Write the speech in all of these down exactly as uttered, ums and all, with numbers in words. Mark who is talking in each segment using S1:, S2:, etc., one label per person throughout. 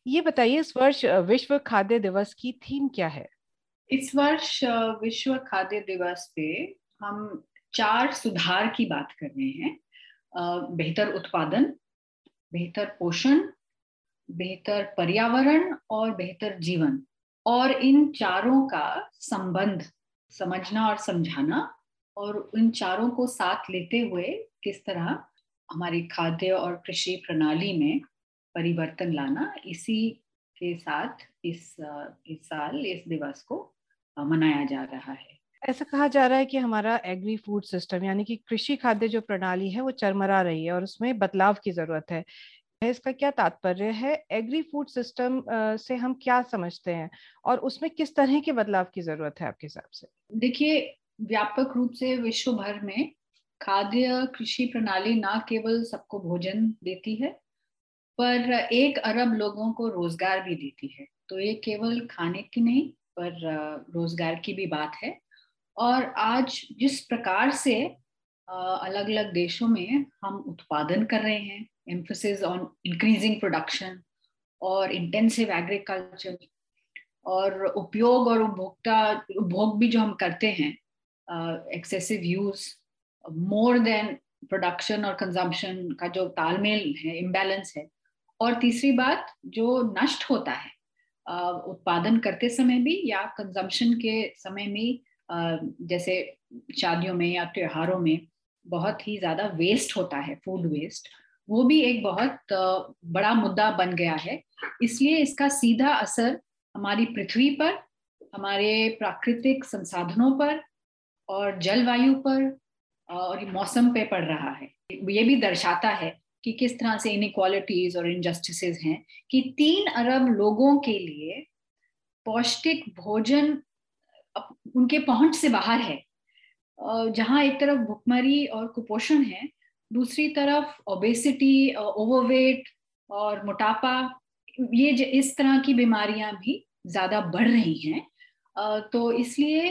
S1: ये बताइए, इस वर्ष अ, विश्व खाद्य दिवस की थीम क्या है?
S2: इस वर्ष अ, विश्व खाद्य दिवस पे हम चार सुधार की बात कर रहे हैं। अ, बेहतर उत्पादन, बेहतर पोषण, बेहतर पर्यावरण और बेहतर जीवन। और इन चारों का संबंध समझना और समझाना, और इन चारों को साथ लेते हुए किस तरह हमारी खाद्य और कृषि प्रणाली में परिवर्तन लाना, इसी के साथ इस अ, इस साल इस दिवस को अ, मनाया जा रहा है।
S1: ऐसा कहा जा रहा है कि हमारा एग्री फूड सिस्टम यानी कि कृषि खाद्य जो प्रणाली है वो चरमरा रही है और उसमें बदलाव की जरूरत है। इसका क्या तात्पर्य है? एग्री फूड सिस्टम से हम क्या समझते हैं और उसमें किस तरह के बदलाव की जरूरत है आपके हिसाब से?
S2: देखिए, व्यापक रूप से विश्व भर में खाद्य कृषि प्रणाली ना केवल सबको भोजन देती है, पर एक अरब लोगों को रोजगार भी देती है। तो ये केवल खाने की नहीं, पर अ, रोजगार की भी बात है। और आज जिस प्रकार से अलग अलग देशों में हम उत्पादन कर रहे हैं, एम्फोसिस ऑन इंक्रीजिंग प्रोडक्शन और इंटेंसिव एग्रीकल्चर, और उपयोग और उपभोक्ता उपभोग भी जो हम करते हैं, excessive use, more than production और कंजम्पशन का जो तालमेल है, इम्बैलेंस है। और तीसरी बात, जो नष्ट होता है अ, उत्पादन करते समय भी या कंजम्पशन के समय में, अ, जैसे शादियों में या त्योहारों में बहुत ही ज्यादा वेस्ट होता है, फूड वेस्ट। वो भी एक बहुत अ, बड़ा मुद्दा बन गया है। इसलिए इसका सीधा असर हमारी पृथ्वी पर, हमारे प्राकृतिक संसाधनों पर और जलवायु पर और मौसम पे पड़ रहा है। ये भी दर्शाता है कि किस तरह से इनइक्वालिटीज और इनजस्टिसेस हैं, कि तीन अरब लोगों के लिए पौष्टिक भोजन उनके पहुंच से बाहर है। जहां एक तरफ भुखमरी और कुपोषण है, दूसरी तरफ ओबेसिटी, ओवरवेट और मोटापा, ये इस तरह की बीमारियां भी ज्यादा बढ़ रही हैं। तो इसलिए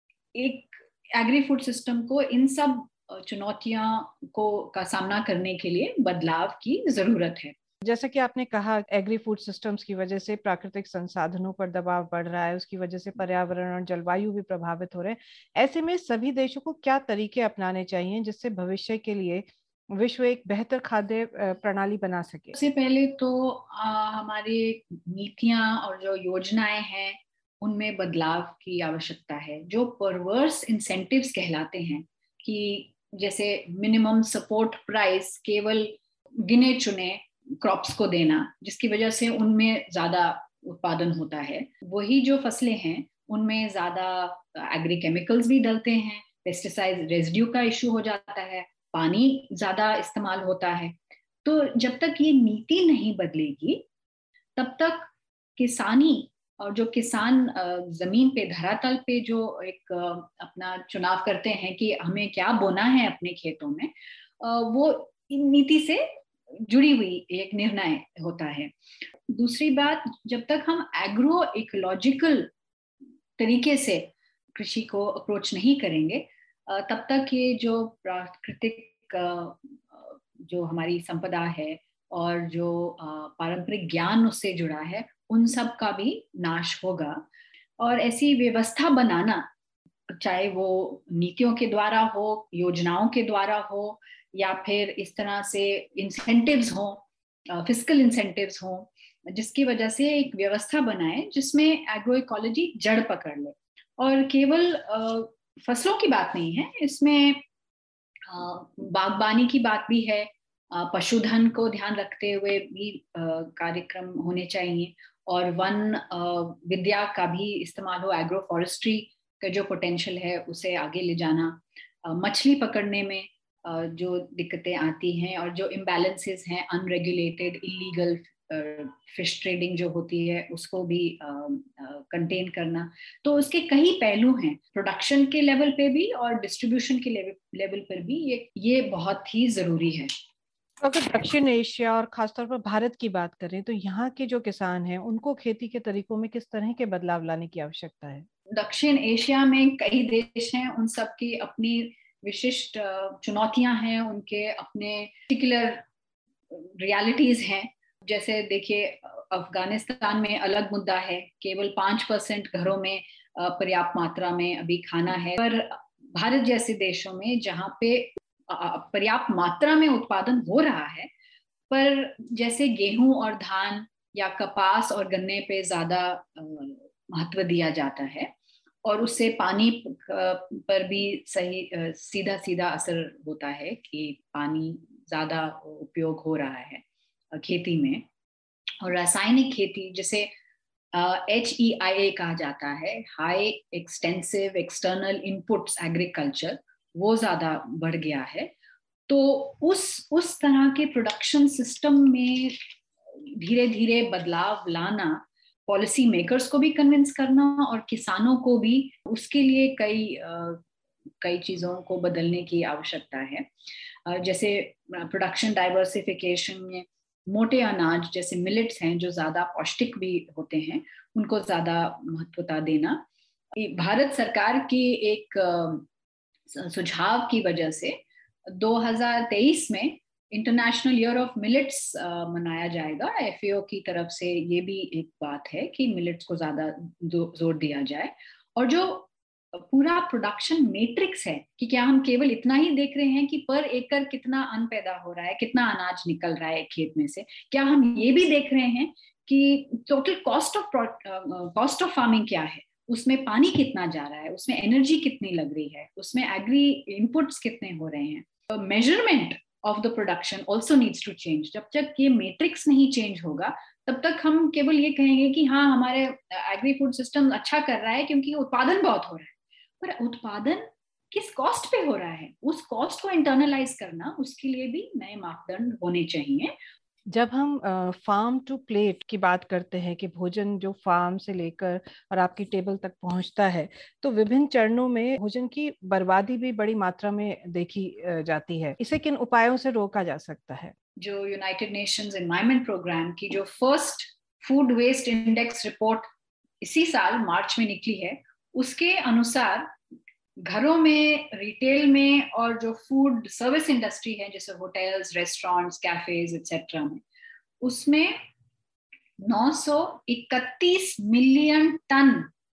S2: एक एग्री फूड सिस्टम को इन सब चुनौतियां को का सामना करने के लिए बदलाव की जरूरत है।
S1: जैसा कि आपने कहा, एग्री फूड सिस्टम्स की वजह से प्राकृतिक संसाधनों पर दबाव बढ़ रहा है, उसकी वजह से पर्यावरण और जलवायु भी प्रभावित हो रहे हैं। ऐसे में सभी देशों को क्या तरीके अपनाने चाहिए जिससे भविष्य के लिए विश्व एक बेहतर खाद्य प्रणाली बना सके?
S2: सबसे पहले तो आ, हमारी नीतियां और जो योजनाएं हैं, उनमें बदलाव की आवश्यकता है। जो परवर्स इंसेंटिव्स कहलाते हैं, कि जैसे मिनिमम सपोर्ट प्राइस केवल गिने चुने क्रॉप्स को देना, जिसकी वजह से उनमें ज्यादा उत्पादन होता है। वही जो फसलें हैं उनमें ज्यादा एग्री केमिकल्स भी डलते हैं, पेस्टिसाइड रेजिड्यू का इश्यू हो जाता है, पानी ज्यादा इस्तेमाल होता है। तो जब तक ये नीति नहीं बदलेगी, तब तक किसानी और जो किसान जमीन पे, धरातल पे जो एक अपना चुनाव करते हैं कि हमें क्या बोना है अपने खेतों में, वो इन नीति से जुड़ी हुई एक निर्णय होता है। दूसरी बात, जब तक हम एग्रो इकोलॉजिकल तरीके से कृषि को अप्रोच नहीं करेंगे, तब तक ये जो प्राकृतिक जो हमारी संपदा है और जो पारंपरिक ज्ञान उससे जुड़ा है, उन सब का भी नाश होगा। और ऐसी व्यवस्था बनाना, चाहे वो नीतियों के द्वारा हो, योजनाओं के द्वारा हो, या फिर इस तरह से इंसेंटिव्स हो, फिस्कल इंसेंटिव्स हो, जिसकी वजह से एक व्यवस्था बनाए जिसमें एग्रो इकोलॉजी जड़ पकड़ ले। और केवल फसलों की बात नहीं है इसमें, बागबानी की बात भी है, पशुधन को ध्यान रखते हुए भी कार्यक्रम होने चाहिए, और वन विद्या का भी इस्तेमाल हो, एग्रो फॉरेस्ट्री का जो पोटेंशियल है उसे आगे ले जाना। मछली पकड़ने में जो दिक्कतें आती हैं और जो इम्बैलेंसेस हैं, अनरेगुलेटेड इलीगल फिश ट्रेडिंग जो होती है, उसको भी कंटेन करना। तो उसके कई पहलू हैं, प्रोडक्शन के लेवल पे भी और डिस्ट्रीब्यूशन के लेवल लेवल पर भी। ये ये बहुत ही जरूरी है।
S1: तो अगर दक्षिण एशिया और खासतौर पर भारत की बात करें तो यहाँ के जो किसान हैं उनको खेती के तरीकों में किस तरह के बदलाव लाने की आवश्यकता है?
S2: दक्षिण एशिया में कई देश हैं, उन सब की अपनी विशिष्ट चुनौतियां हैं, उनके अपने पर्टिकुलर रियलिटीज हैं। जैसे देखिए, अफगानिस्तान में अलग मुद्दा है, केवल पांच परसेंट घरों में पर्याप्त मात्रा में अभी खाना है। पर भारत जैसे देशों में जहाँ पे पर्याप्त मात्रा में उत्पादन हो रहा है, पर जैसे गेहूं और धान या कपास और गन्ने पे ज्यादा महत्व दिया जाता है और उससे पानी पर भी सही सीधा सीधा असर होता है कि पानी ज्यादा उपयोग हो रहा है खेती में। और रासायनिक खेती जिसे एच ई आई ए कहा जाता है, high extensive external inputs agriculture, वो ज्यादा बढ़ गया है। तो उस उस तरह के प्रोडक्शन सिस्टम में धीरे धीरे बदलाव लाना, पॉलिसी मेकर्स को भी कन्विंस करना और किसानों को भी उसके लिए कई कई चीजों को बदलने की आवश्यकता है। जैसे प्रोडक्शन डाइवर्सिफिकेशन में मोटे अनाज जैसे मिलेट्स हैं जो ज्यादा पौष्टिक भी होते हैं, उनको ज्यादा महत्वता देना। भारत सरकार की एक सुझाव की वजह से दो हज़ार तेईस में इंटरनेशनल ईयर ऑफ मिलेट्स मनाया जाएगा। एफ ए ओ की तरफ से ये भी एक बात है कि मिलेट्स को ज्यादा जोर दिया जाए। और जो पूरा प्रोडक्शन मैट्रिक्स है कि क्या हम केवल इतना ही देख रहे हैं कि पर एकड़ कितना अन्न पैदा हो रहा है, कितना अनाज निकल रहा है खेत में से, क्या हम ये भी देख रहे हैं कि total cost of cost of farming क्या है, उसमें पानी कितना जा रहा है, उसमें एनर्जी कितनी लग रही है, उसमें एग्री इनपुट्स कितने हो रहे हैं। Measurement of the production also needs to change. जब तक ये मैट्रिक्स नहीं चेंज होगा तब तक हम केवल ये कहेंगे कि हाँ हमारे एग्री फूड सिस्टम अच्छा कर रहा है क्योंकि उत्पादन बहुत हो रहा है, पर उत्पादन किस कॉस्ट पे हो रहा है, उस कॉस्ट को इंटरनलाइज करना, उसके लिए भी नए मापदंड होने चाहिए।
S1: जब हम फार्म टू प्लेट की बात करते हैं कि भोजन जो फार्म से लेकर और आपकी टेबल तक पहुंचता है, तो विभिन्न चरणों में भोजन की बर्बादी भी बड़ी मात्रा में देखी जाती है। इसे किन उपायों से रोका जा सकता है?
S2: जो यूनाइटेड नेशंस एनवायरनमेंट प्रोग्राम की जो first food waste index report इसी साल मार्च में निकली है, उसके अनुसार घरों में, रिटेल में और जो फूड सर्विस इंडस्ट्री है जैसे होटल्स, रेस्टोरेंट्स, कैफेज एक्सेट्रा में, उसमें नौ सौ इकतीस मिलियन टन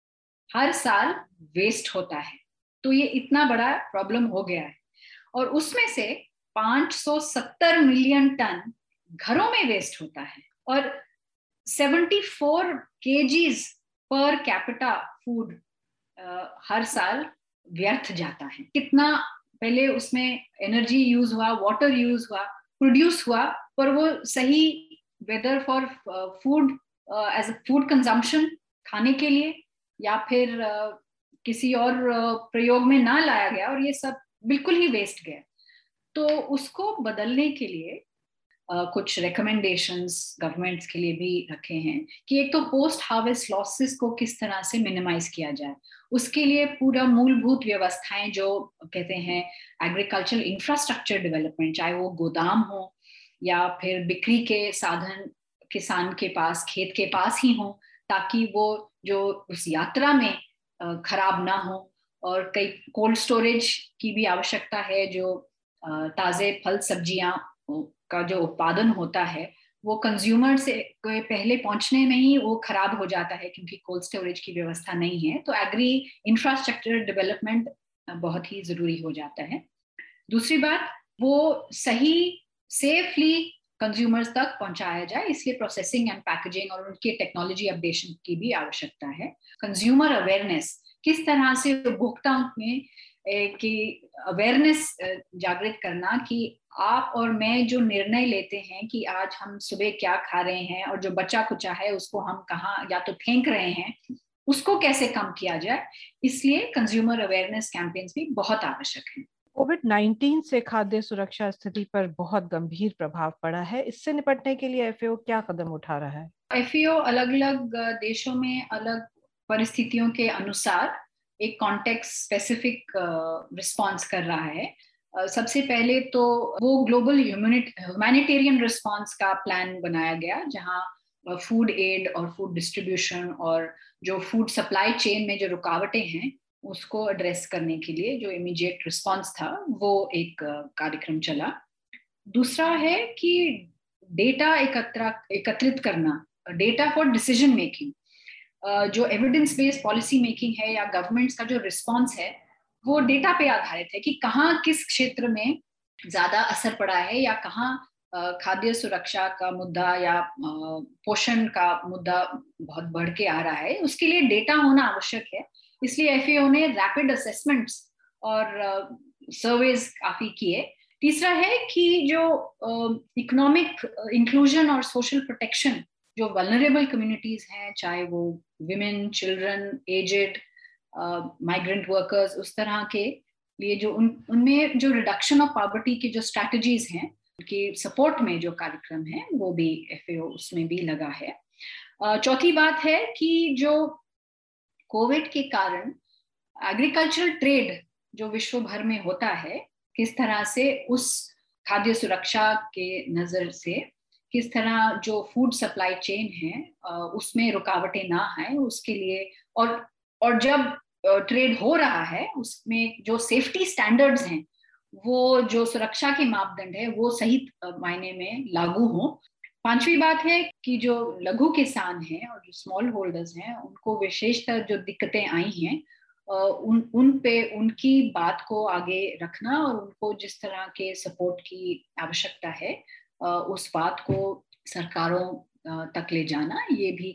S2: हर साल वेस्ट होता है। तो ये इतना बड़ा प्रॉब्लम हो गया है। और उसमें से पाँच सौ सत्तर मिलियन टन घरों में वेस्ट होता है और चौहत्तर केजीज पर कैपिटा फूड हर साल व्यर्थ जाता है। कितना पहले उसमें एनर्जी यूज हुआ, वाटर यूज हुआ, प्रोड्यूस हुआ, पर वो सही weather for food as a food consumption खाने के लिए या फिर uh, किसी और uh, प्रयोग में ना लाया गया और ये सब बिल्कुल ही वेस्ट गया। तो उसको बदलने के लिए Uh, कुछ रिकमेंडेशंस गवर्नमेंट्स के लिए भी रखे हैं कि एक तो पोस्ट हार्वेस्ट लॉसेस को किस तरह से मिनिमाइज किया जाए, उसके लिए पूरा मूलभूत व्यवस्थाएं जो कहते हैं एग्रीकल्चरल इंफ्रास्ट्रक्चर डेवलपमेंट, चाहे वो गोदाम हो या फिर बिक्री के साधन किसान के पास, खेत के पास ही हो, ताकि वो जो उस यात्रा में खराब ना हो। और कई कोल्ड स्टोरेज की भी आवश्यकता है, जो ताजे फल सब्जियां का जो उत्पादन होता है वो कंज्यूमर से पहले पहुंचने में ही वो खराब हो जाता है क्योंकि कोल्ड स्टोरेज की व्यवस्था नहीं है। तो एग्री इंफ्रास्ट्रक्चर डेवलपमेंट बहुत ही जरूरी हो जाता है। दूसरी बात, वो सही सेफली कंज्यूमर्स तक पहुंचाया जाए, इसलिए प्रोसेसिंग एंड पैकेजिंग और उनके टेक्नोलॉजी अपडेशन की भी आवश्यकता है। कंज्यूमर अवेयरनेस, किस तरह से उपभोक्ताओं में की अवेयरनेस जागृत करना कि आप और मैं जो निर्णय लेते हैं कि आज हम सुबह क्या खा रहे हैं और जो बचा कुचा है उसको हम कहाँ या तो फेंक रहे हैं, उसको कैसे कम किया जाए, इसलिए कंज्यूमर अवेयरनेस कैंपेन्स भी बहुत आवश्यक हैं।
S1: कोविड नाइन्टीन से खाद्य सुरक्षा स्थिति पर बहुत गंभीर प्रभाव पड़ा है। इससे निपटने के लिए एफ ए ओ क्या कदम उठा रहा है?
S2: एफ ए ओ अलग अलग देशों में अलग परिस्थितियों के अनुसार एक कॉन्टेक्स्ट स्पेसिफिक रिस्पॉन्स कर रहा है। uh, सबसे पहले तो वो ग्लोबल ह्यूमैनिटेरियन रिस्पॉन्स का प्लान बनाया गया, जहां फूड एड और फूड डिस्ट्रीब्यूशन और जो फूड सप्लाई चेन में जो रुकावटें हैं उसको एड्रेस करने के लिए जो इमीडिएट रिस्पॉन्स था वो एक uh, कार्यक्रम चला। दूसरा है कि डेटा एकत्र एकत्रित करना डेटा फॉर डिसीजन मेकिंग, जो एविडेंस बेस्ड पॉलिसी मेकिंग है या गवर्नमेंट्स का जो रिस्पॉन्स है वो डेटा पे आधारित है कि कहाँ किस क्षेत्र में ज्यादा असर पड़ा है या कहाँ खाद्य सुरक्षा का मुद्दा या पोषण का मुद्दा बहुत बढ़ के आ रहा है। उसके लिए डेटा होना आवश्यक है, इसलिए एफएओ ने रैपिड असेसमेंट्स और सर्वेज काफी किए। तीसरा है कि जो इकोनॉमिक इंक्लूजन और सोशल प्रोटेक्शन जो वल्नरेबल कम्युनिटीज हैं, चाहे वो women, children, aged, migrant workers, उस तरह के लिए जो उन उनमें जो रिडक्शन ऑफ पॉवर्टी की जो स्ट्रैटेजीज हैं उनकी सपोर्ट में जो कार्यक्रम है वो भी एफएओ उसमें भी लगा है। चौथी बात है कि जो कोविड के कारण एग्रीकल्चरल ट्रेड जो विश्व भर में होता है, किस तरह से उस खाद्य सुरक्षा के नजर से किस तरह जो फूड सप्लाई चेन है उसमें रुकावटें ना आए उसके लिए, और और जब ट्रेड हो रहा है उसमें जो सेफ्टी स्टैंडर्ड्स हैं, वो जो सुरक्षा के मापदंड है वो सही मायने में लागू हो। पांचवी बात है कि जो लघु किसान हैं और जो स्मॉल होल्डर्स हैं उनको विशेषतर जो दिक्कतें आई हैं उन उन पे उनकी बात को आगे रखना और उनको जिस तरह के सपोर्ट की आवश्यकता है उस बात को सरकारों तक ले जाना, ये भी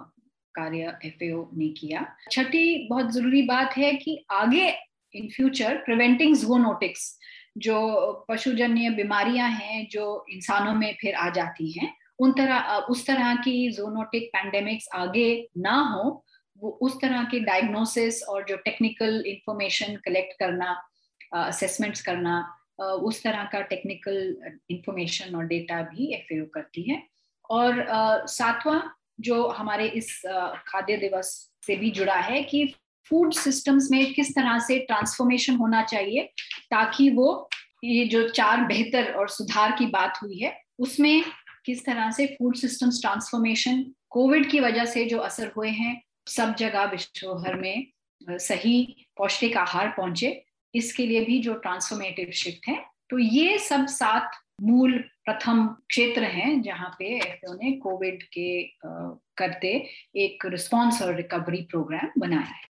S2: कार्य एफएओ ने किया। छठी बहुत जरूरी बात है कि आगे इन फ्यूचर प्रिवेंटिंग ज़ूनोटिक्स जो पशुजन्य बीमारियां हैं जो इंसानों में फिर आ जाती हैं, उन तरह उस तरह की ज़ूनोटिक पैंडेमिक्स आगे ना हो, वो उस तरह के डायग्नोसिस और जो टेक्निकल इंफॉर्मेशन कलेक्ट करना, असेसमेंट्स करना, उस तरह का टेक्निकल इंफॉर्मेशन और डेटा भी एफएओ करती है। और सातवां जो हमारे इस खाद्य दिवस से भी जुड़ा है कि फूड सिस्टम्स में किस तरह से ट्रांसफॉर्मेशन होना चाहिए ताकि वो ये जो चार बेहतर और सुधार की बात हुई है उसमें किस तरह से फूड सिस्टम्स ट्रांसफॉर्मेशन कोविड की वजह से जो असर हुए हैं सब जगह विश्व भर में सही पौष्टिक आहार पहुंचे, इसके लिए भी जो ट्रांसफॉर्मेटिव शिफ्ट है। तो ये सब सात मूल प्रथम क्षेत्र हैं जहां पे एफएओ ने कोविड के करते एक रिस्पॉन्स और रिकवरी प्रोग्राम बनाया है।